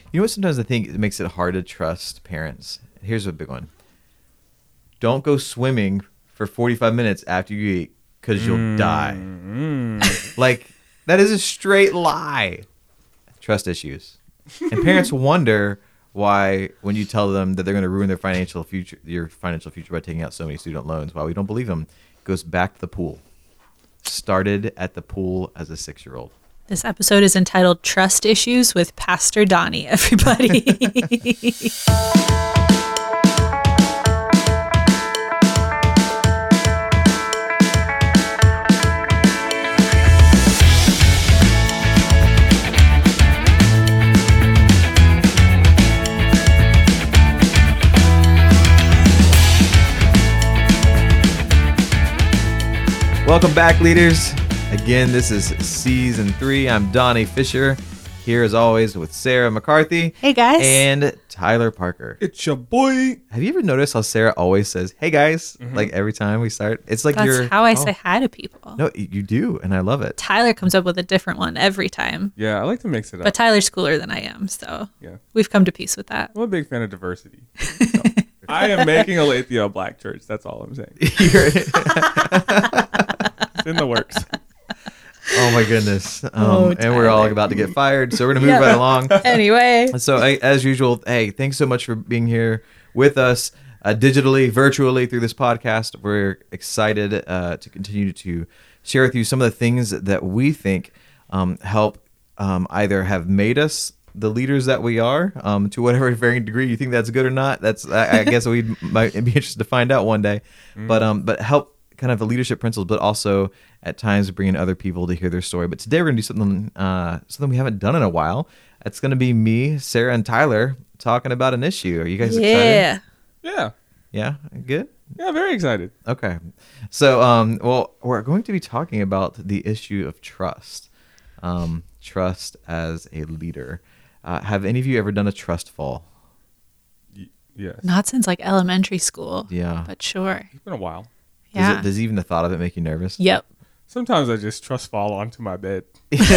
You know what? Sometimes I think it makes it hard to trust parents. Here's a big one. Don't go swimming for 45 minutes after you eat because you'll die. Like, that is a straight lie. Trust issues. And parents wonder why, when you tell them that they're going to ruin your financial future by taking out so many student loans, why we don't believe them. It goes back to the pool. Started at the pool as a 6-year-old. This episode is entitled Trust Issues with Pastor Donnie, everybody. Welcome back, leaders. Again, this is season 3. I'm Donnie Fisher, here as always with Sarah McCarthy. Hey, guys. And Tyler Parker. It's your boy. Have you ever noticed how Sarah always says, "Hey, guys," like every time we start? It's like That's how I say hi to people. No, you do, and I love it. Tyler comes up with a different one every time. Yeah, I like to mix it up. But Tyler's cooler than I am, so Yeah. we've come to peace with that. I'm a big fan of diversity. So, I am making Aletheia a black church. That's all I'm saying. It's in the works. Oh my goodness. Oh, and we're all Tyler. about to get fired, so we're going to move right along. Anyway. So as usual, hey, thanks so much for being here with us digitally, virtually through this podcast. We're excited to continue to share with you some of the things that we think help either have made us the leaders that we are, to whatever varying degree you think that's good or not. That's I guess we might be interested to find out one day. But help kind of the leadership principles, but also at times bringing other people to hear their story. But today we're gonna do something we haven't done in a while. It's gonna be me, Sarah, and Tyler talking about an issue. Are you guys excited? Yeah. Yeah, good. Yeah, very excited. Okay, so well, we're going to be talking about the issue of trust. Trust as a leader. Have any of you ever done a trust fall? Yes. Not since like elementary school. Yeah. But sure. It's been a while. Yeah. Does even the thought of it make you nervous? Yep. Sometimes I just trust fall onto my bed. Test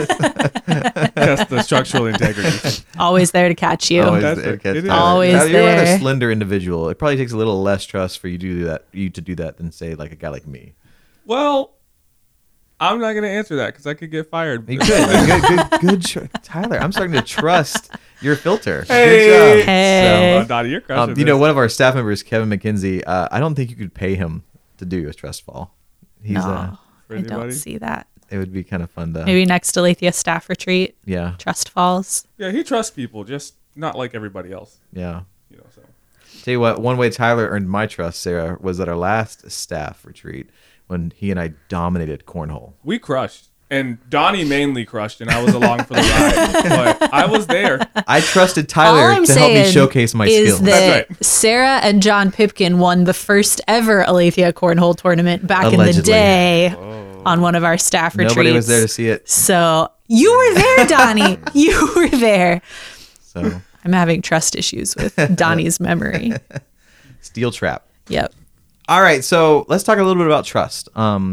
the structural integrity. Always there to catch you. Always That's there. it. It is. Always You're a rather there. slender individual. It probably takes a little less trust for you to do that than say like a guy like me. Well, I'm not going to answer that because I could get fired. You good, Tyler. I'm starting to trust your filter. Hey. Good job. Hey. So, Dottie, you're crushing You know, this. one of our staff members, Kevin McKenzie. I don't think you could pay him to do a trust fall. He's No, For I don't anybody? see that. it would be kind of fun to Maybe next to Aletheia staff retreat, yeah. Trust Falls. Yeah, he trusts people, just not like everybody else. Yeah. You know, so. Tell you what, one way Tyler earned my trust, Sarah, was at our last staff retreat when he and I dominated cornhole. We crushed. And Donnie mainly crushed, and I was along for the ride. But I was there. I trusted All Tyler I'm to help me saying showcase my is skills. that That's Sarah and John Pipkin won the first ever Aletheia Cornhole tournament back in the Allegedly. day on one of our staff retreats. Nobody was there to see it. So you were there, Donnie. You were there. So I'm having trust issues with Donnie's memory. steel trap. Yep. All right, so let's talk a little bit about trust.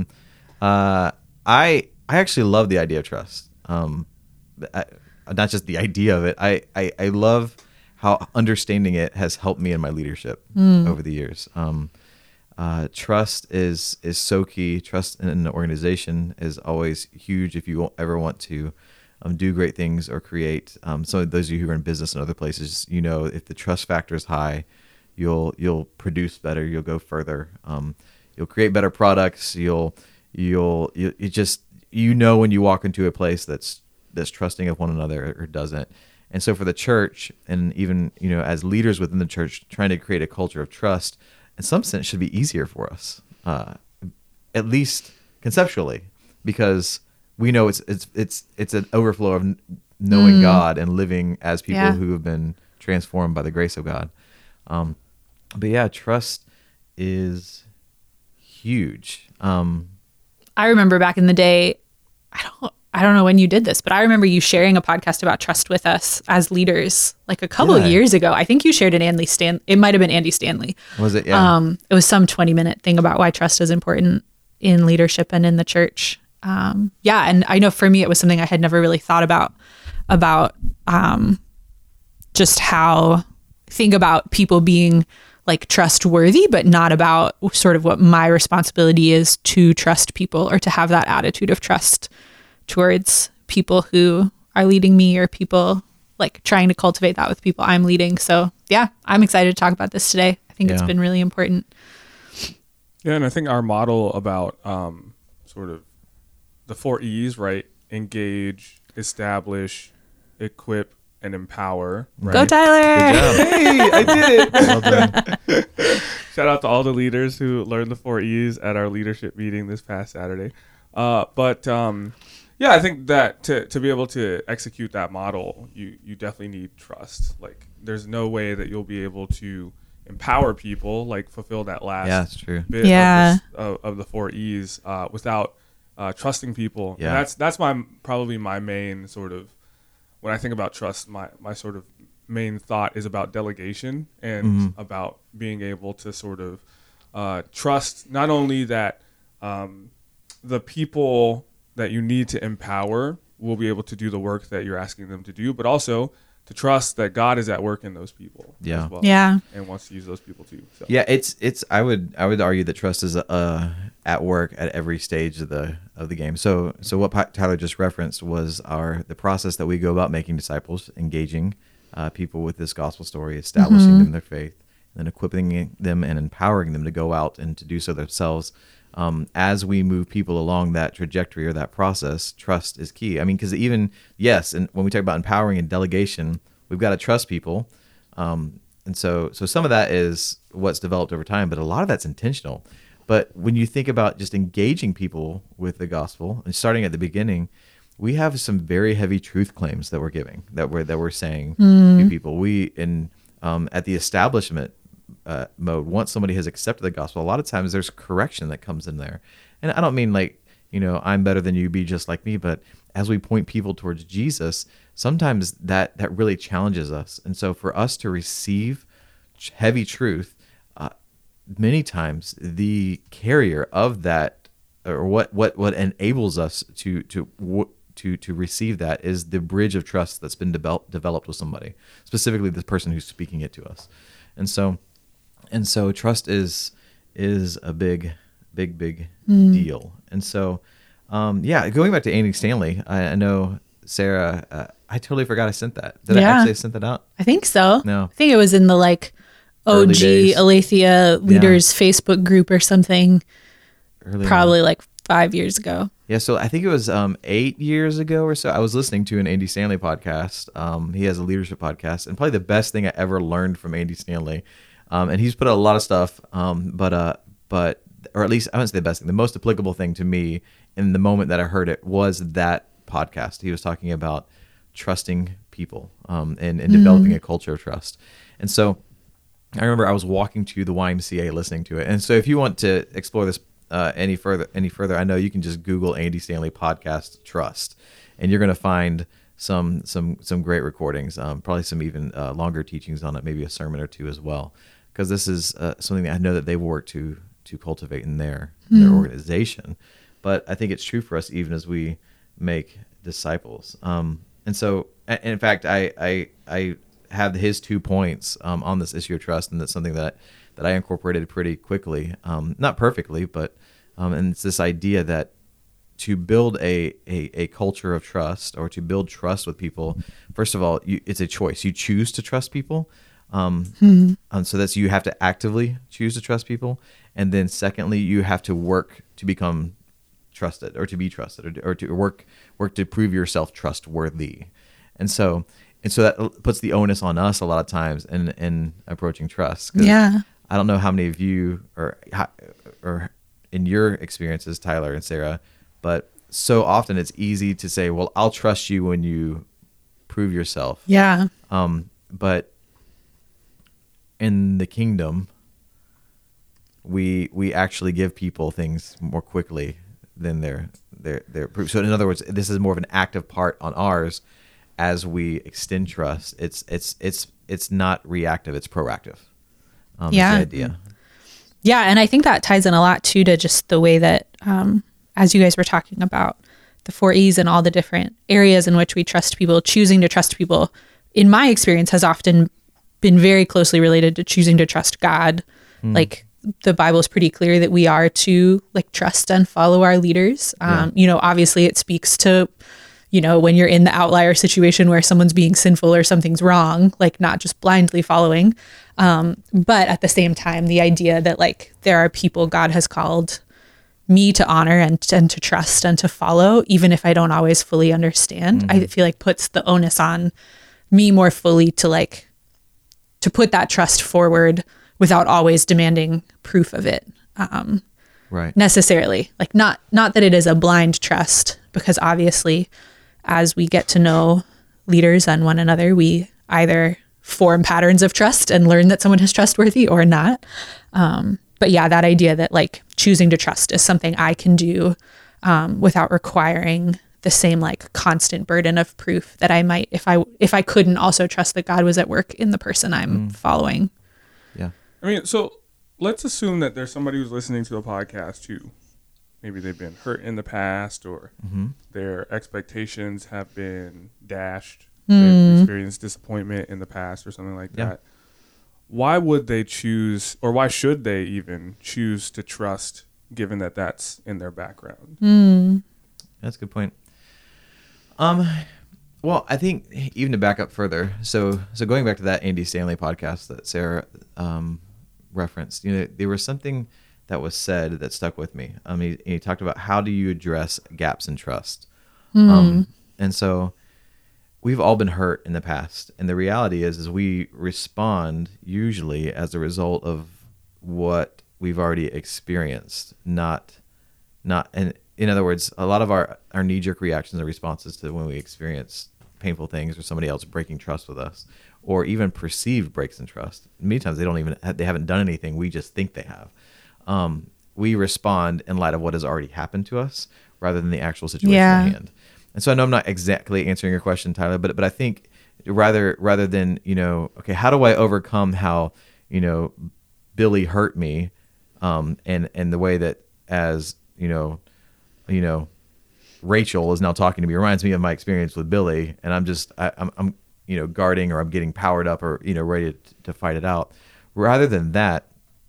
I actually love the idea of trust. Not just the idea of it. I love how understanding it has helped me in my leadership over the years. Trust is so key. Trust in an organization is always huge if you ever want to do great things or create. So those of you who are in business and other places, you know, if the trust factor is high, you'll produce better. You'll go further. You'll create better products. You just when you walk into a place that's trusting of one another or doesn't. And so for the church, and even as leaders within the church, trying to create a culture of trust, in some sense, should be easier for us, at least conceptually, because we know it's an overflow of knowing God and living as people who have been transformed by the grace of God. But yeah, trust is huge. I remember back in the day, I don't know when you did this, but I remember you sharing a podcast about trust with us as leaders like a couple of years ago. I think you shared it might have been Andy Stanley. Was it? Yeah. It was some 20-minute thing about why trust is important in leadership and in the church. And I know for me, it was something I had never really thought about just how think about people being like trustworthy, but not about sort of what my responsibility is to trust people or to have that attitude of trust towards people who are leading me or people like trying to cultivate that with people I'm leading. So yeah, I'm excited to talk about this today. I think it's been really important. Yeah. And I think our model about sort of the 4 E's, right? Engage, establish, equip, and empower. Right? Go Tyler! Good job. Hey, I did it. Well done. Shout out to all the leaders who learned the 4 E's at our leadership meeting this past Saturday. Yeah, I think that to be able to execute that model, you definitely need trust. Like, there's no way that you'll be able to empower people, like fulfill that last that's true. bit of the 4 E's without trusting people. Yeah. And that's probably my main sort of, when I think about trust, my sort of main thought is about delegation and about being able to sort of trust not only that the people that you need to empower will be able to do the work that you're asking them to do, but also to trust that God is at work in those people as well. Yeah. And wants to use those people too. So. Yeah, it's I would argue that trust is at work at every stage of the game. So what Tyler just referenced was the process that we go about making disciples, engaging people with this gospel story, establishing them in their faith, and then equipping them and empowering them to go out and to do so themselves. As we move people along that trajectory or that process, trust is key. I mean, because and when we talk about empowering and delegation, we've got to trust people. And so some of that is what's developed over time, but a lot of that's intentional. But when you think about just engaging people with the gospel and starting at the beginning, we have some very heavy truth claims that we're giving, that we're saying to people. We at the establishment mode, once somebody has accepted the gospel, a lot of times there's correction that comes in there. And I don't mean like, I'm better than you, be just like me, but as we point people towards Jesus, sometimes that really challenges us. And so for us to receive heavy truth, many times the carrier of that, or what enables us to receive that, is the bridge of trust that's been developed with somebody, specifically the person who's speaking it to us. And so trust is a big deal. And so, going back to Andy Stanley, I know Sarah, I totally forgot I sent that. Did I actually send that out? I think so. No. I think it was in the Early OG days. Aletheia Leaders Facebook group or something, probably on. like 5 years ago. Yeah, so I think it was 8 years ago or so. I was listening to an Andy Stanley podcast. He has a leadership podcast, and probably the best thing I ever learned from Andy Stanley. And he's put out a lot of stuff, but or at least I wouldn't say the best thing. The most applicable thing to me in the moment that I heard it was that podcast. He was talking about trusting people and developing a culture of trust. And so I remember I was walking to the YMCA listening to it. And so if you want to explore this any further, I know you can just Google Andy Stanley podcast trust, and you're going to find some great recordings, probably some even longer teachings on it, maybe a sermon or two as well, because this is something that I know that they've worked to cultivate in their organization. But I think it's true for us even as we make disciples. And so, in fact, I have his 2 points on this issue of trust, and that's something that I incorporated pretty quickly, not perfectly, but and it's this idea that to build a culture of trust, or to build trust with people, first of all, it's a choice. You choose to trust people. So that's, you have to actively choose to trust people. And then secondly, you have to work to become trusted, or to be trusted, or to work to prove yourself trustworthy. And so that puts the onus on us a lot of times in approaching trust. Yeah. I don't know how many of you or in your experiences, Tyler and Sarah, but so often it's easy to say, well, I'll trust you when you prove yourself. Yeah. But in the kingdom, we actually give people things more quickly than they're proved. So in other words, this is more of an active part on ours as we extend trust. It's not reactive, it's proactive. Is the idea. Yeah, and I think that ties in a lot too to just the way that, as you guys were talking about the 4 E's and all the different areas in which we trust people, choosing to trust people in my experience, has often been very closely related to choosing to trust God. Like the Bible is pretty clear that we are to like trust and follow our leaders. You know, obviously it speaks to, you know, when you're in the outlier situation where someone's being sinful or something's wrong, like not just blindly following. But at the same time, the idea that like there are people God has called me to honor and to trust and to follow, even if I don't always fully understand, I feel like puts the onus on me more fully to like, to put that trust forward without always demanding proof of it. Right. Necessarily. Like not that it is a blind trust, because obviously as we get to know leaders and one another, we either form patterns of trust and learn that someone is trustworthy or not. But yeah, that idea that like choosing to trust is something I can do without requiring the same like constant burden of proof that I might if I couldn't also trust that God was at work in the person I'm following. Yeah. I mean, so let's assume that there's somebody who's listening to a podcast who maybe they've been hurt in the past, or their expectations have been dashed. They've experienced disappointment in the past or something like that. Why would they choose, or why should they even choose to trust, given that that's in their background? That's a good point. Well, I think even to back up further, so going back to that Andy Stanley podcast that Sarah referenced, you know, there was something that was said that stuck with me. He talked about how do you address gaps in trust, and so we've all been hurt in the past, and the reality is we respond usually as a result of what we've already experienced, not. And in other words, a lot of our knee-jerk reactions are responses to when we experience painful things or somebody else breaking trust with us, or even perceived breaks in trust. Many times they haven't done anything. We just think they have. We respond in light of what has already happened to us rather than the actual situation at hand. And so I know I'm not exactly answering your question, Tyler, but I think rather than, you know, okay, how do I overcome how, you know, Billy hurt me, and the way that as, you know, Rachel is now talking to me reminds me of my experience with Billy, and I'm you know, guarding, or I'm getting powered up, or, you know, ready to fight it out. Rather than that,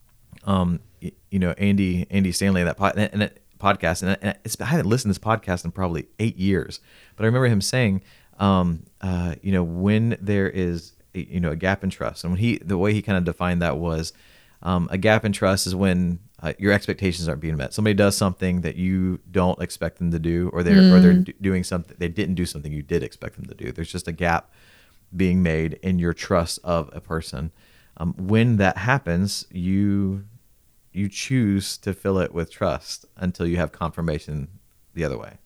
you know, Andy Stanley, that podcast, and I haven't listened to this podcast in probably 8 years, but I remember him saying, you know, when there is a gap in trust, and the way he kind of defined that was, a gap in trust is when your expectations aren't being met. Somebody does something that you don't expect them to do, or they're doing something, they didn't do something you did expect them to do. There's just a gap being made in your trust of a person. When that happens, you choose to fill it with trust until you have confirmation the other way.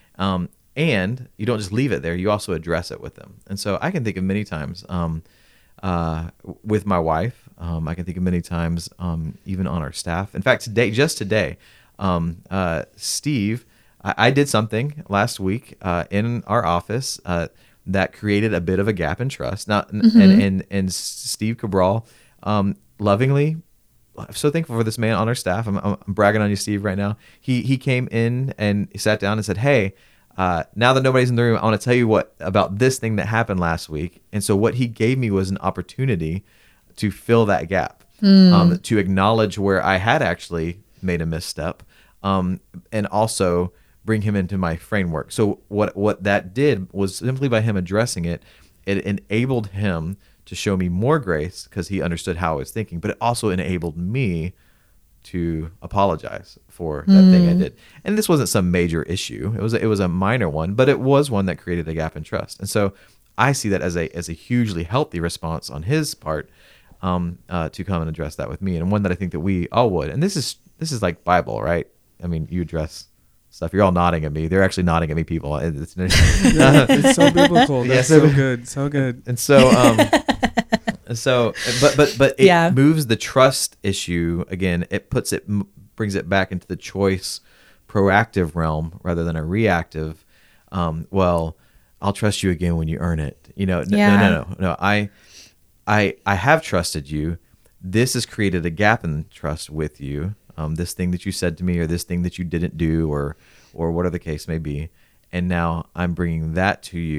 And you don't just leave it there, you also address it with them. And so I can think of many times with my wife, I can think of many times even on our staff. In fact, today, Steve, I did something last week in our office that created a bit of a gap in trust. Now, and Steve Cabral, lovingly, I'm so thankful for this man on our staff. I'm bragging on you, Steve, right now. He came in and he sat down and said, "Hey, now that nobody's in the room, I want to tell you about this thing that happened last week." And so what he gave me was an opportunity to fill that gap, to acknowledge where I had actually made a misstep, and also bring him into my framework. So what that did was, simply by him addressing it, it enabled him to show me more grace because he understood how I was thinking, but it also enabled me to apologize for that thing I did. And this wasn't some major issue. It was a minor one, but it was one that created a gap in trust. And so I see that as a hugely healthy response on his part, to come and address that with me, and one that I think that we all would. And this is like Bible, right? I mean, you address stuff. You're all nodding at me. They're actually nodding at me, people. It's so biblical. That's so good. So good. And so, but it moves the trust issue again. It brings it back into the choice, proactive realm rather than a reactive. Well, I'll trust you again when you earn it. You know, no. I have trusted you. This has created a gap in trust with you. This thing that you said to me, or this thing that you didn't do, or whatever the case may be. And now I'm bringing that to you,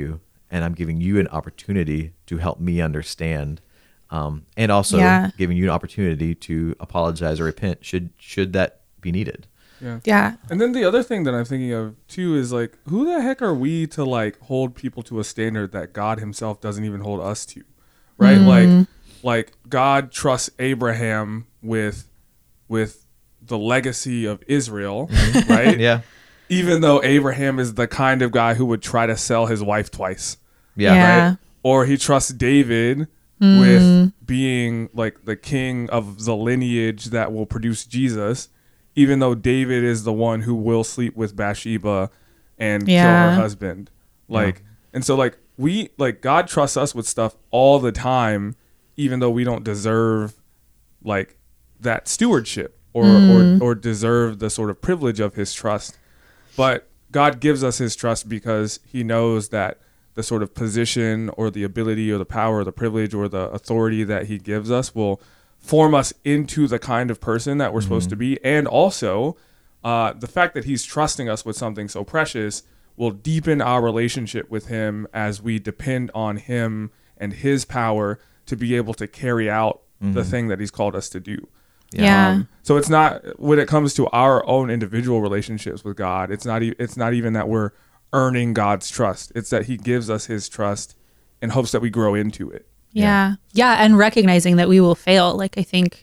and I'm giving you an opportunity to help me understand, and also Yeah. giving you an opportunity to apologize or repent should that be needed. Yeah. Yeah. And then the other thing that I'm thinking of too is like, who the heck are we to like hold people to a standard that God himself doesn't even hold us to, right? Like God trusts Abraham with the legacy of Israel, right? Yeah. Even though Abraham is the kind of guy who would try to sell his wife twice, Yeah. right? Or he trusts David with being like the king of the lineage that will produce Jesus, even though David is the one who will sleep with Bathsheba and kill her husband. Like, and so like God trusts us with stuff all the time, even though we don't deserve like that stewardship or deserve the sort of privilege of his trust. But God gives us his trust because he knows that the sort of position or the ability or the power or the privilege or the authority that he gives us will form us into the kind of person that we're supposed to be. And also the fact that he's trusting us with something so precious will deepen our relationship with him as we depend on him and his power to be able to carry out the thing that he's called us to do. Yeah. So it's not, when it comes to our own individual relationships with God, it's not even that we're earning God's trust. It's that he gives us his trust in hopes that we grow into it. Yeah. And recognizing that we will fail. Like I think,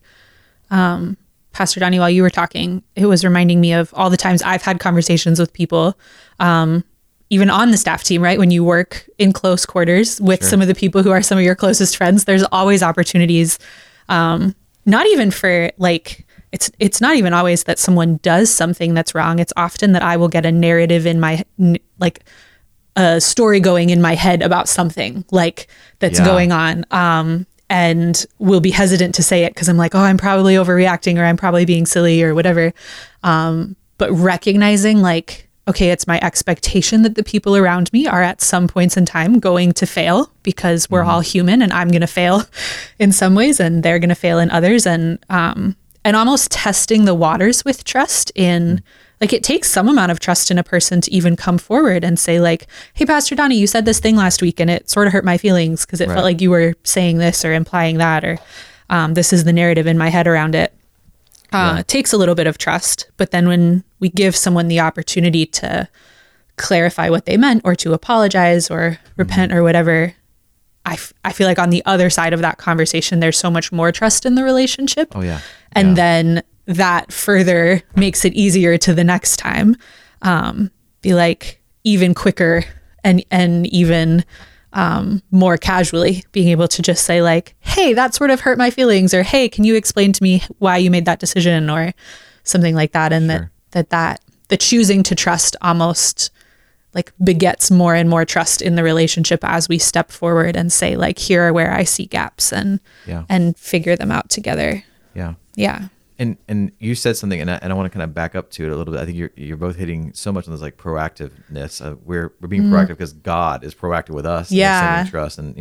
Pastor Donnie, while you were talking, it was reminding me of all the times I've had conversations with people, even on the staff team, right? When you work in close quarters with some of the people who are some of your closest friends, there's always opportunities, not even for like, it's not even always that someone does something that's wrong. It's often that I will get a narrative in my, like a story going in my head about something like that's going on. And will be hesitant to say it because I'm like, oh, I'm probably overreacting or I'm probably being silly or whatever. But recognizing like, okay, it's my expectation that the people around me are at some points in time going to fail because we're all human and I'm going to fail in some ways and they're going to fail in others. And almost testing the waters with trust in like, it takes some amount of trust in a person to even come forward and say like, hey, Pastor Donnie, you said this thing last week and it sort of hurt my feelings because it felt like you were saying this or implying that, or this is the narrative in my head around it. It takes a little bit of trust, but then when we give someone the opportunity to clarify what they meant or to apologize or repent or whatever, I feel like on the other side of that conversation, there's so much more trust in the relationship. Oh yeah. And then that further makes it easier to the next time, be like even quicker and even more casually being able to just say like, hey, that sort of hurt my feelings, or hey, can you explain to me why you made that decision, or something like that. And that the choosing to trust almost like begets more and more trust in the relationship as we step forward and say like, here are where I see gaps and figure them out together. Yeah. Yeah. And you said something, and I want to kind of back up to it a little bit. I think you're both hitting so much on this like proactiveness. We're being proactive because God is proactive with us. Yeah. And trust, and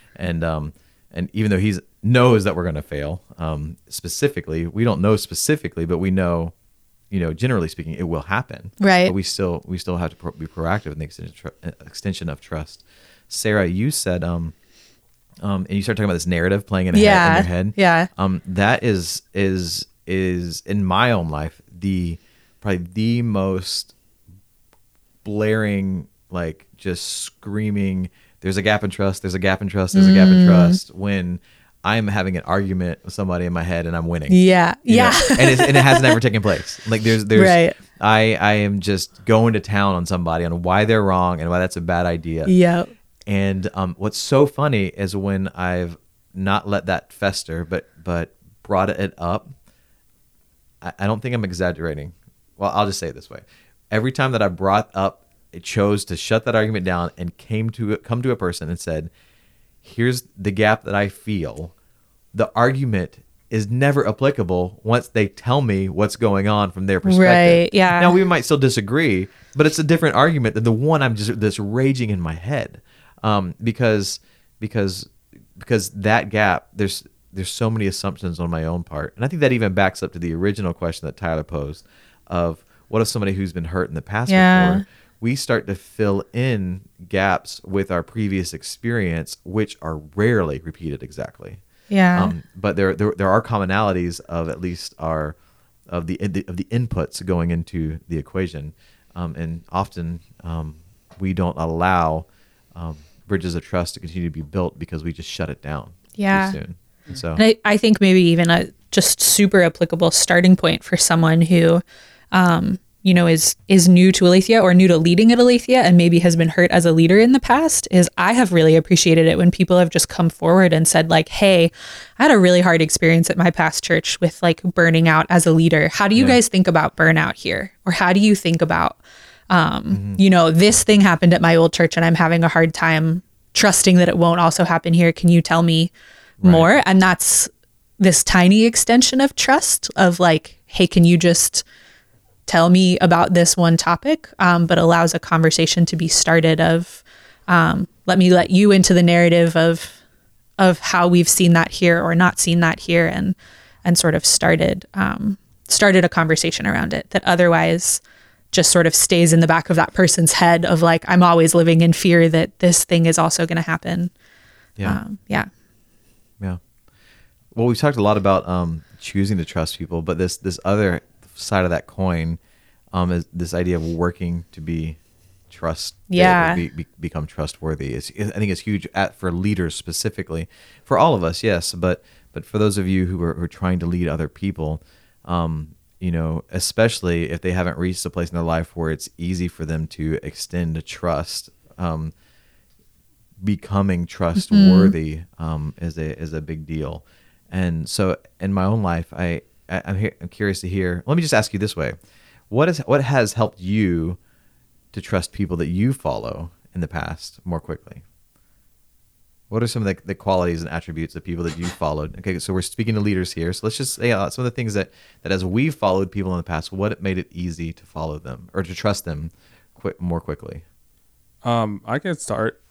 and even though He knows that we're going to fail, specifically, we don't know specifically, but we know, generally speaking, it will happen. Right. But we still have to be proactive in the extension of trust. Sarah, you said and you started talking about this narrative playing in your head. Yeah. That is in my own life probably the most blaring, like just screaming, there's a gap in trust, there's a gap in trust, there's a gap in trust, when I'm having an argument with somebody in my head and I'm winning. Yeah. Yeah. And it hasn't ever taken place. Like there's right. I am just going to town on somebody on why they're wrong and why that's a bad idea. Yeah. And what's so funny is when I've not let that fester, but brought it up, I don't think I'm exaggerating. Well, I'll just say it this way. Every time that I brought up, it chose to shut that argument down and come to a person and said, here's the gap that I feel. The argument is never applicable once they tell me what's going on from their perspective. Right, yeah. Now, we might still disagree, but it's a different argument than the one I'm just that's raging in my head. Because that gap, there's so many assumptions on my own part. And I think that even backs up to the original question that Tyler posed of what if somebody who's been hurt in the past before we start to fill in gaps with our previous experience, which are rarely repeated exactly. Yeah. But there are commonalities of at least of the inputs going into the equation, and often we don't allow bridges of trust to continue to be built because we just shut it down Yeah. too soon. And so And I think maybe even a just super applicable starting point for someone who, is new to Aletheia or new to leading at Aletheia and maybe has been hurt as a leader in the past is I have really appreciated it when people have just come forward and said like, hey, I had a really hard experience at my past church with like burning out as a leader. How do you guys think about burnout here? Or how do you think about, this thing happened at my old church and I'm having a hard time trusting that it won't also happen here. Can you tell me more? And that's this tiny extension of trust of like, hey, can you just tell me about this one topic, but allows a conversation to be started of let me let you into the narrative of how we've seen that here or not seen that here, and sort of started a conversation around it that otherwise just sort of stays in the back of that person's head of like, I'm always living in fear that this thing is also going to happen. yeah. Yeah. Well, we've talked a lot about choosing to trust people, but this other side of that coin is this idea of working to be become trustworthy. I think it's huge for leaders specifically, for all of us, yes, but for those of you who are trying to lead other people, especially if they haven't reached a place in their life where it's easy for them to extend trust. Becoming trustworthy is a big deal. And so in my own life, I'm curious to hear. Let me just ask you this way: what has helped you to trust people that you follow in the past more quickly? What are some of the qualities and attributes of people that you followed? Okay, so we're speaking to leaders here. So let's just say some of the things that as we've followed people in the past, what made it easy to follow them or to trust them more quickly? I can start.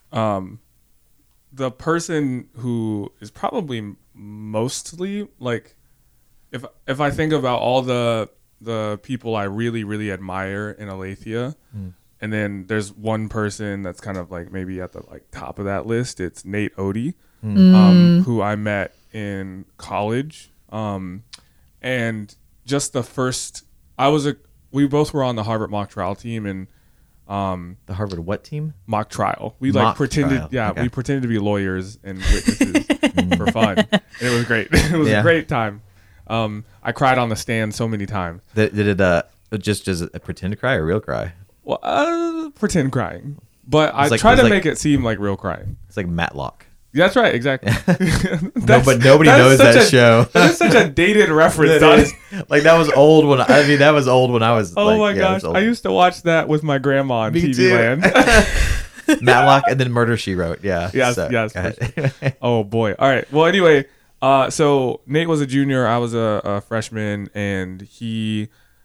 The person who is probably mostly like, if I think about all the people I really, really admire in Aletheia, and then there's one person that's kind of like maybe at the like top of that list, it's Nate Odie, who I met in college. And just the first, we both were on the Harvard mock trial team, and the Harvard what team? Mock trial. We mock pretended, trial. Okay. We pretended to be lawyers and witnesses for fun. And it was great. It was a great time. I cried on the stand so many times. Did it just a pretend cry or real cry? Well, pretend crying, but I try to make it seem like real crying. It's like Matlock. That's right, exactly. No, but nobody knows that show. That's such a dated reference. Like that was old when that was old when I was. Oh my gosh, I used to watch that with my grandma on Me TV too. Land. Matlock and then Murder She Wrote. Yeah. Yes. So, Yes. Sure. Oh boy. All right. Well, anyway, so Nate was a junior. I was a freshman, and he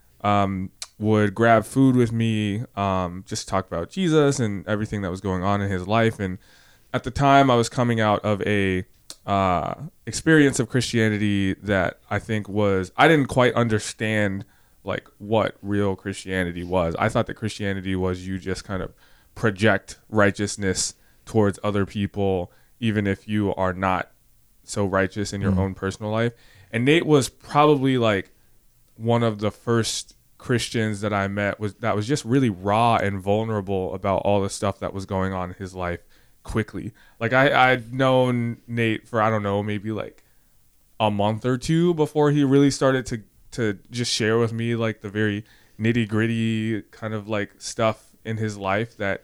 would grab food with me, just talk about Jesus and everything that was going on in his life. And at the time, I was coming out of a experience of Christianity that I think I didn't quite understand like what real Christianity was. I thought that Christianity was you just kind of project righteousness towards other people, even if you are not so righteous in your own personal life. And Nate was probably like one of the first Christians that I met that was just really raw and vulnerable about all the stuff that was going on in his life quickly. Like I'd known Nate for, I don't know, maybe like a month or two before he really started to just share with me like the very nitty gritty kind of like stuff in his life that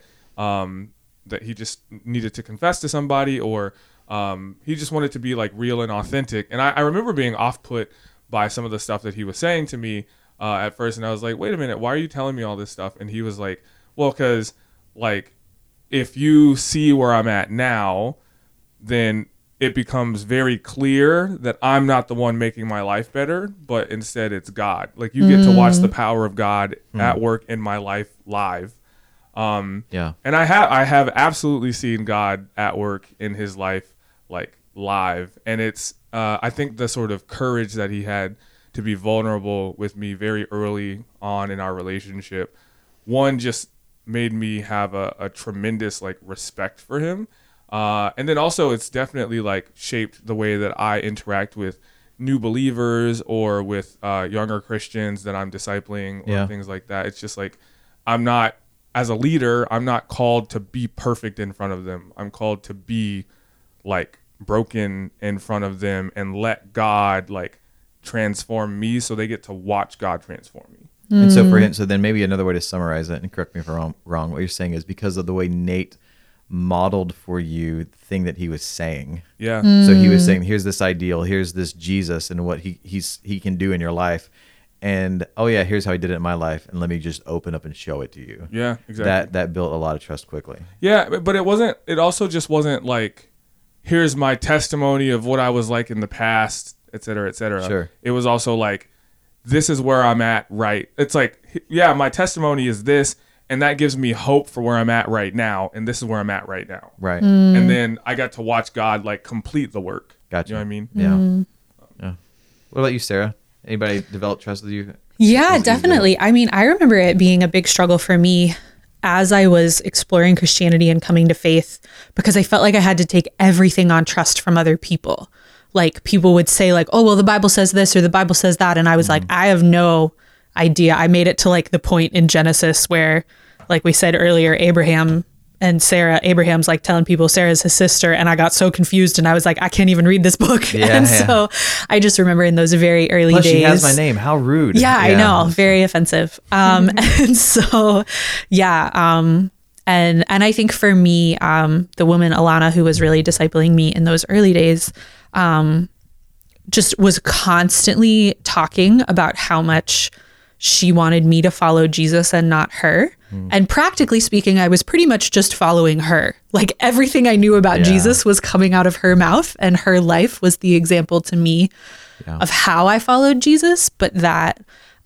he just needed to confess to somebody, or he just wanted to be like real and authentic. And I remember being off put by some of the stuff that he was saying to me at first. And I was like, wait a minute, why are you telling me all this stuff? And he was like, well, because like, if you see where I'm at now, then it becomes very clear that I'm not the one making my life better, but instead it's God. Like you get to watch the power of God at work in my life live. Yeah. And I have absolutely seen God at work in his life, like live. And it's, I think the sort of courage that he had to be vulnerable with me very early on in our relationship, one, just made me have a tremendous like respect for him. And then also it's definitely like shaped the way that I interact with new believers or with younger Christians that I'm discipling or things like that. It's just like, as a leader, I'm not called to be perfect in front of them. I'm called to be like broken in front of them and let God like transform me so they get to watch God transform me. And so for him, so then maybe another way to summarize it, and correct me if I'm wrong, what you're saying is because of the way Nate modeled for you the thing that he was saying. Yeah. So he was saying, here's this ideal, here's this Jesus and what he can do in your life. And oh yeah, here's how he did it in my life. And let me just open up and show it to you. Yeah, exactly. That built a lot of trust quickly. Yeah, but it also just wasn't like, here's my testimony of what I was like in the past, et cetera, et cetera. Sure. It was also like, this is where I'm at, right? It's like, yeah, my testimony is this, and that gives me hope for where I'm at right now, and this is where I'm at right now. Right. And then I got to watch God like complete the work. Gotcha. You know what I mean? Yeah. Yeah. What about you, Sarah? Anybody develop trust with you? Yeah, definitely. I mean, I remember it being a big struggle for me as I was exploring Christianity and coming to faith, because I felt like I had to take everything on trust from other people. Like people would say like, oh, well, the Bible says this or the Bible says that. And I was like, I have no idea. I made it to like the point in Genesis where, like we said earlier, Abraham and Sarah, Abraham's like telling people Sarah's his sister. And I got so confused and I was like, I can't even read this book. Yeah, so I just remember in those very early Plus, days. she has my name. How rude. Yeah, I know. Very offensive. And so, and I think for me, the woman, Alana, who was really discipling me in those early days, just was constantly talking about how much she wanted me to follow Jesus and not her. And practically speaking, I was pretty much just following her. Like everything I knew about Jesus was coming out of her mouth, and her life was the example to me of how I followed Jesus. But that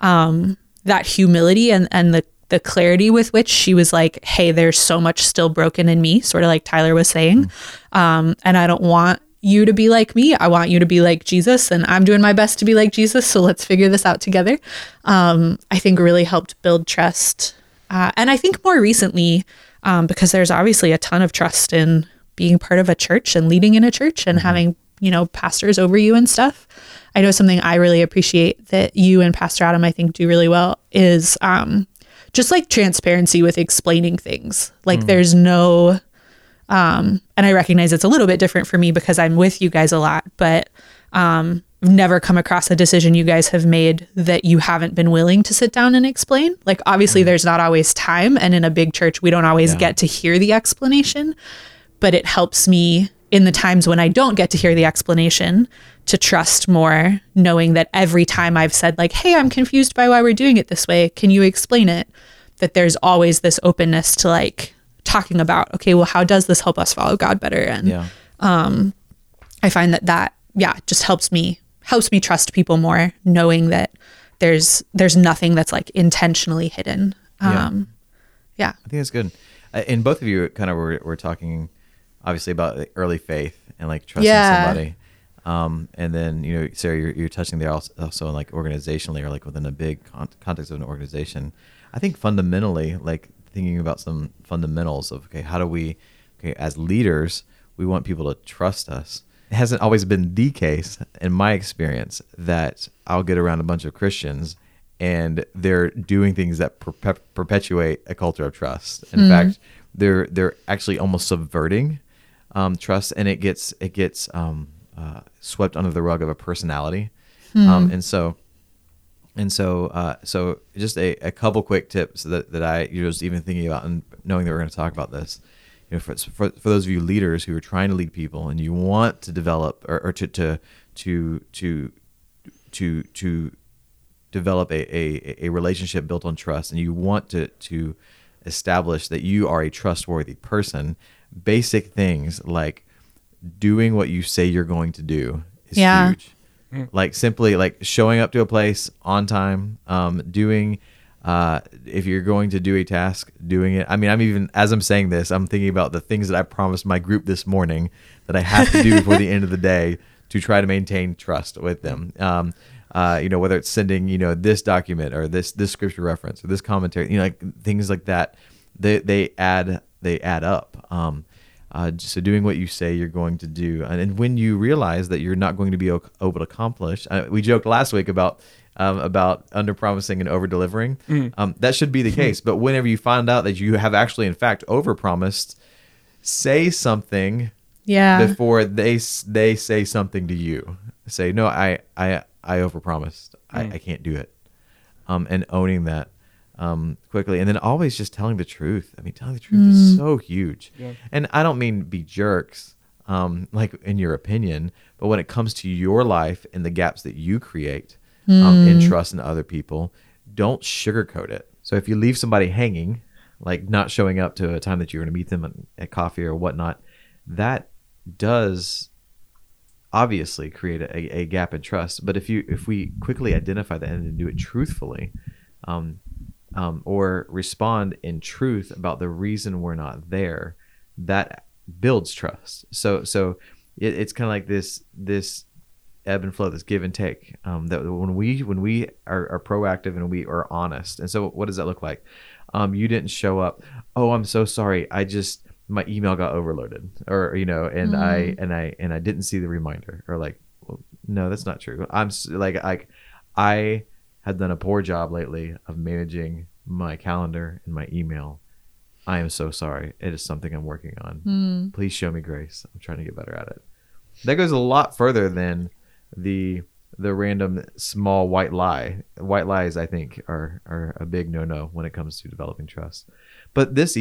humility and the clarity with which she was like, hey, there's so much still broken in me, sort of like Tyler was saying. And I don't want you to be like me. I want you to be like Jesus, and I'm doing my best to be like Jesus. So let's figure this out together. I think really helped build trust. And I think more recently, because there's obviously a ton of trust in being part of a church and leading in a church and having, pastors over you and stuff. I know something I really appreciate that you and Pastor Adam, I think, do really well is just like transparency with explaining things. Like there's no, and I recognize it's a little bit different for me because I'm with you guys a lot, but never come across a decision you guys have made that you haven't been willing to sit down and explain. Like obviously there's not always time, and in a big church we don't always get to hear the explanation, but it helps me in the times when I don't get to hear the explanation to trust more, knowing that every time I've said like, hey, I'm confused by why we're doing it this way, can you explain it? That there's always this openness to like talking about, okay, well, how does this help us follow God better? And I find that just helps me trust people more, knowing that there's nothing that's like intentionally hidden. I think that's good. And both of you kind of were talking obviously about the early faith and like trusting somebody. And then, Sarah, you're touching there also in like organizationally or like within a big context of an organization. I think fundamentally, like thinking about some fundamentals of, how do we, as leaders, we want people to trust us. It hasn't always been the case in my experience that I'll get around a bunch of Christians and they're doing things that perpetuate a culture of trust. In fact, they're actually almost subverting trust, and it gets swept under the rug of a personality. So just a couple quick tips that I was even thinking about, and knowing that we're going to talk about this. For those of you leaders who are trying to lead people and you want to develop or to develop a relationship built on trust, and you want to establish that you are a trustworthy person, basic things like doing what you say you're going to do is huge. Like simply like showing up to a place on time, doing if you're going to do a task, doing it. I mean, I'm even, as I'm saying this, I'm thinking about the things that I promised my group this morning that I have to do before the end of the day to try to maintain trust with them. Whether it's sending, this document or this scripture reference or this commentary, like things like that they add up. So doing what you say you're going to do, and when you realize that you're not going to be able to accomplish, we joked last week about under promising and over delivering. That should be the case. But whenever you find out that you have actually, in fact, over promised, say something before they say something to you. Say, no, I over promised. I can't do it. And owning that quickly, and then always just telling the truth. I mean, telling the truth is so huge. Yeah. And I don't mean be jerks, like in your opinion, but when it comes to your life and the gaps that you create in trust in other people, don't sugarcoat it. So if you leave somebody hanging, like not showing up to a time that you're going to meet them at coffee or whatnot, that does obviously create a gap in trust. But if we quickly identify that and do it truthfully, or respond in truth about the reason we're not there, that builds trust. So it's kind of like this ebb and flow, this give and take. That when we are proactive and we are honest. And so what does that look like? You didn't show up. Oh, I'm so sorry. My email got overloaded, or and I didn't see the reminder, or like, well, no, that's not true. I had done a poor job lately of managing my calendar and my email. I am so sorry. It is something I'm working on. Please show me grace. I'm trying to get better at it. That goes a lot further than the random small white lie. White lies, I think, are a big no-no when it comes to developing trust. But this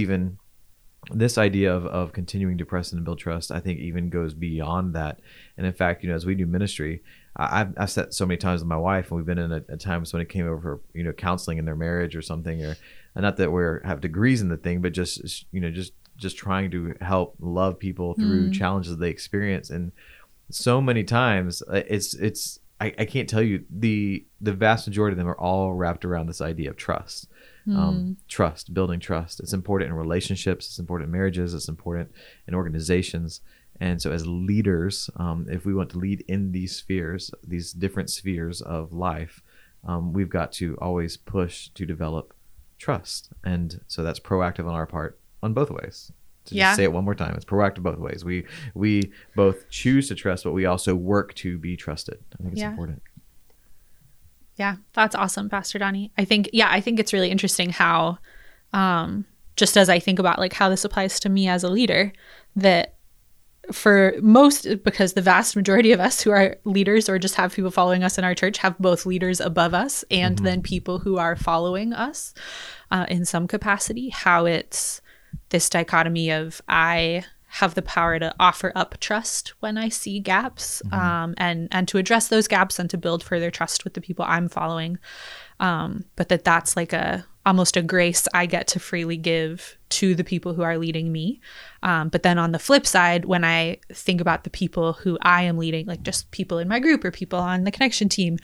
idea of continuing to press and build trust, I think even goes beyond that. And in fact, as we do ministry, I've said so many times with my wife, and we've been in a times when it came over for, counseling in their marriage or something, or not that we have degrees in the thing, but just trying to help love people through challenges they experience. And so many times I can't tell you, the vast majority of them are all wrapped around this idea of trust. Trust, building trust. It's important in relationships. It's important in marriages. It's important in organizations. And so as leaders, if we want to lead in these spheres, these different spheres of life, we've got to always push to develop trust. And so that's proactive on our part on both ways. To just say it one more time, it's proactive both ways. We both choose to trust, but we also work to be trusted. I think it's important. Yeah, that's awesome, Pastor Donnie. I think it's really interesting how, just as I think about like how this applies to me as a leader, that because the vast majority of us who are leaders or just have people following us in our church have both leaders above us and then people who are following us in some capacity, how it's this dichotomy of I have the power to offer up trust when I see gaps, and to address those gaps and to build further trust with the people I'm following. But that's like almost a grace I get to freely give to the people who are leading me. But then on the flip side, when I think about the people who I am leading, like just people in my group or people on the connection team,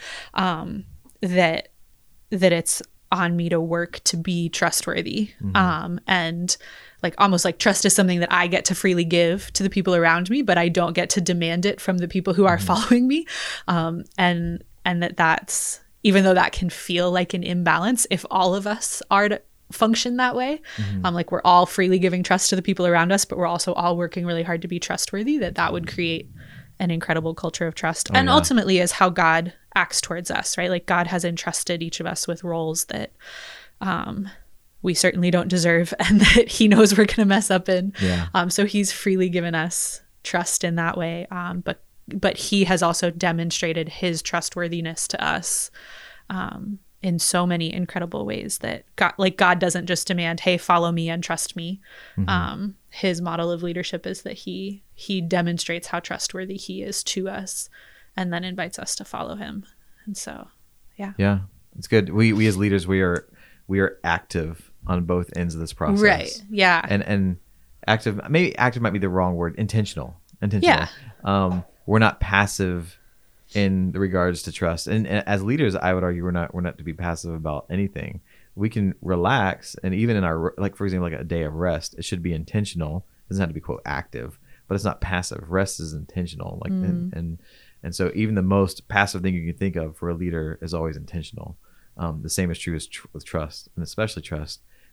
that it's on me to work to be trustworthy. And like almost like trust is something that I get to freely give to the people around me, but I don't get to demand it from the people who are following me. And that's, even though that can feel like an imbalance, if all of us are to function that way, like we're all freely giving trust to the people around us, but we're also all working really hard to be trustworthy, that would create an incredible culture of trust. Ultimately is how God acts towards us, right? Like God has entrusted each of us with roles that we certainly don't deserve and that he knows we're going to mess up in. So he's freely given us trust in that way. But he has also demonstrated his trustworthiness to us in so many incredible ways that God doesn't just demand, hey, follow me and trust me. His model of leadership is that he demonstrates how trustworthy he is to us and then invites us to follow him. And so, yeah, it's good. We as leaders, we are active on both ends of this process. Right. Yeah. And active, maybe active might be the wrong word. Intentional. Yeah. We're not passive in regards to trust. And as leaders, I would argue we're not to be passive about anything. We can relax, and even in our, like, for example, like a day of rest, it should be intentional. It doesn't have to be, quote, active, but it's not passive. Rest is intentional. Like, and so even the most passive thing you can think of for a leader is always intentional. The same is true with trust, and especially trust.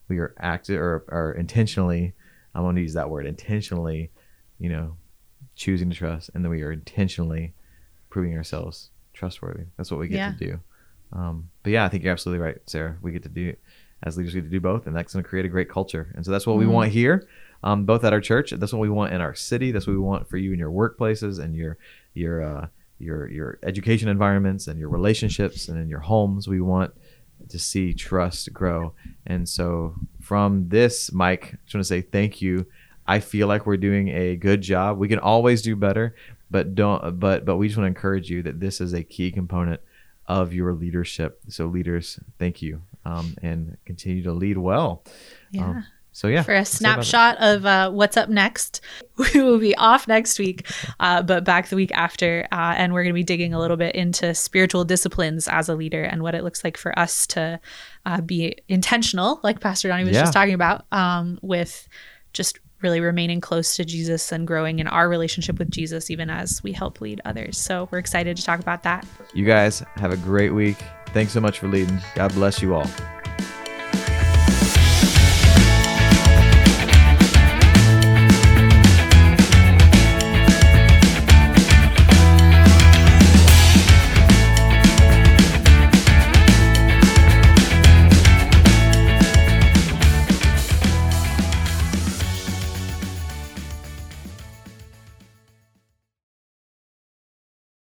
we are active or intentionally, I want to use that word, intentionally, choosing to trust, and then we are intentionally proving ourselves trustworthy. That's what we get to do. But yeah, I think you're absolutely right, Sarah. We get to do, as leaders, we get to do both, and that's going to create a great culture. And so that's what we want here, both at our church. That's what we want in our city. That's what we want for you in your workplaces and your education environments and your relationships and in your homes. We want to see trust grow. And so from this, Mike, I just want to say thank you. I feel like we're doing a good job. We can always do better, but we just want to encourage you that this is a key component of your leadership. So leaders, thank you, and continue to lead well. Yeah. So for a snapshot of what's up next, we will be off next week, but back the week after, and we're going to be digging a little bit into spiritual disciplines as a leader and what it looks like for us to be intentional, like Pastor Donnie was just talking about, with just really remaining close to Jesus and growing in our relationship with Jesus, even as we help lead others. So we're excited to talk about that. You guys have a great week. Thanks so much for leading. God bless you all.